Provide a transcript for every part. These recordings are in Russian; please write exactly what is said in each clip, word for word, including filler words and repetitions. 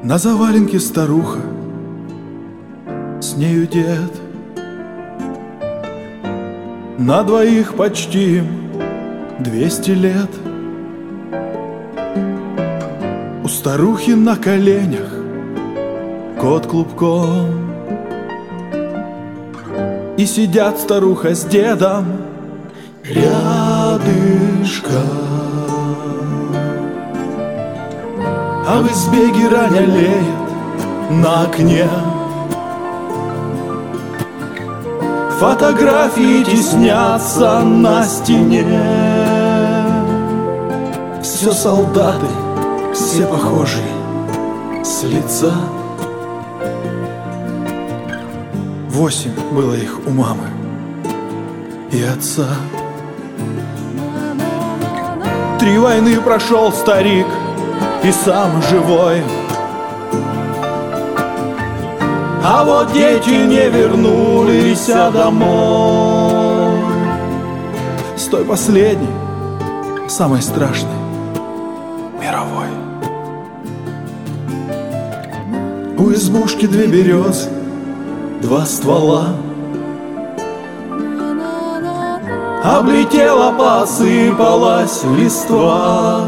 На заваленке старуха, с нею дед. На двоих почти им двести лет. У старухи на коленях кот клубком, и сидят старуха с дедом рядышком. А в избе гераня леет на окне. Фотографии теснятся на стене. Все солдаты, все похожие с лица. Восемь было их у мамы и отца. Три войны прошел старик и сам живой. А вот дети не вернулись домой. С той последней, самой страшной, мировой. У избушки две березы, два ствола. Облетела, посыпалась листва.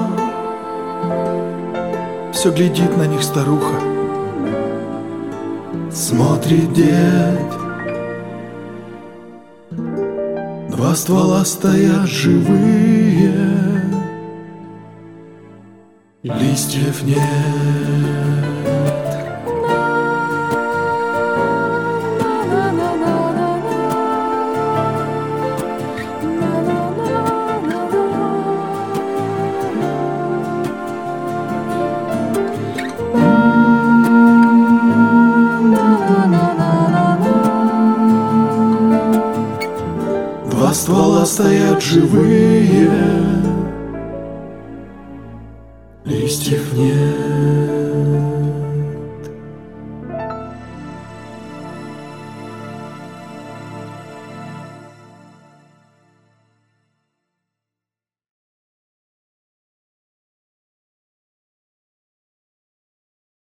Все глядит на них старуха, смотрит дед. Два ствола стоят живые, листьев нет. Два ствола стоят живые, листьев нет.